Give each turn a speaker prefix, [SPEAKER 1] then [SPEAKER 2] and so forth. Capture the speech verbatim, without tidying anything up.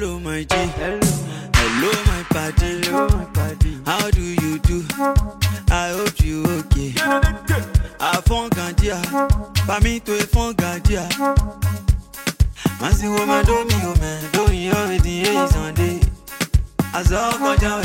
[SPEAKER 1] Hello, my G. Hello, hello my party. Hello, my party. How do you do? I hope you okay. I found Gandia. Pa mi to e found Gandia. Man, see woman do me, oh man. Do me already, is on day. As all go down.